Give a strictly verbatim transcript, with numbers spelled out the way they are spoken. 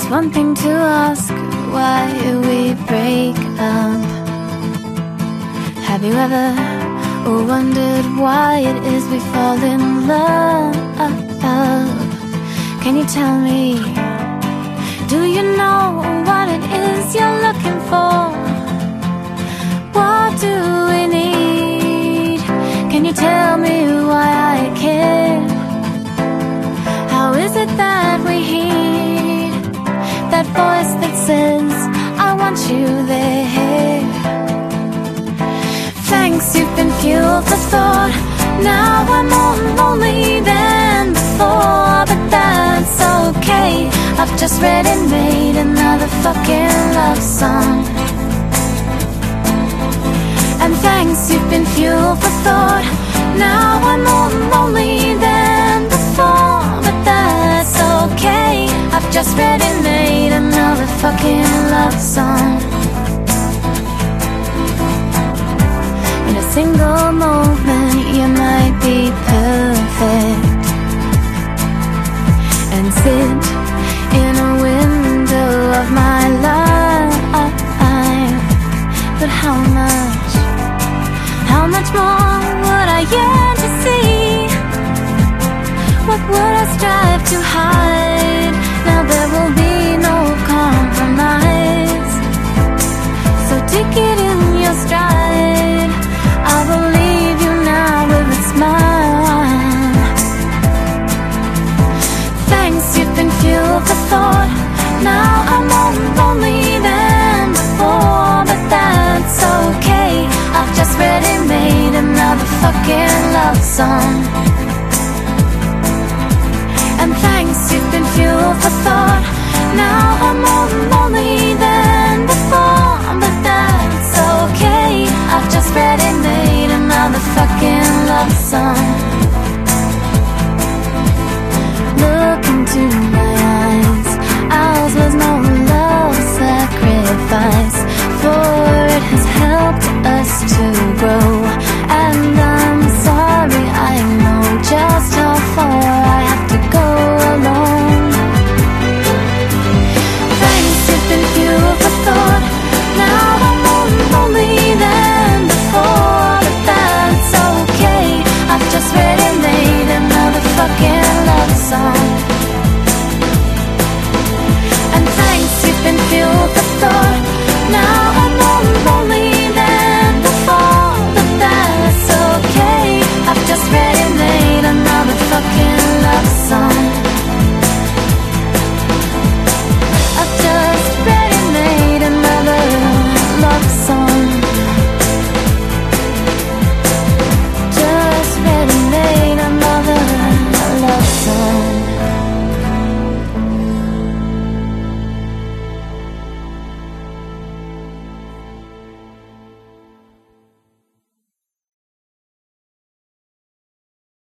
It's one thing to ask why we break up. Have you ever wondered why it is we fall in love? Can you tell me, do you know what it is you're looking for? What do we need? Can you tell me why I care? How is it that we heed that voice that says, I want you there? Thanks, you've been fuel for thought. Now I'm more lonely than before, but that's okay. I've just read and made another fucking love song. And thanks, you've been fuel for thought. Now I'm more lonely than before, but that's okay. I've just read and made another fucking love song. In a single moment you might be perfect and sit in a window of my life. But how much, how much more would I yearn to see? What would I strive to hide? Now there will be no compromise. So take it in your stride. I believe you now with a smile. Thanks, you've been fuel for thought. Now I'm more lonely than before, but that's okay. I've just read and made another fucking love song. And thanks, you've been fuel for thought. Now I'm more lonely than before, but that's okay. I've just read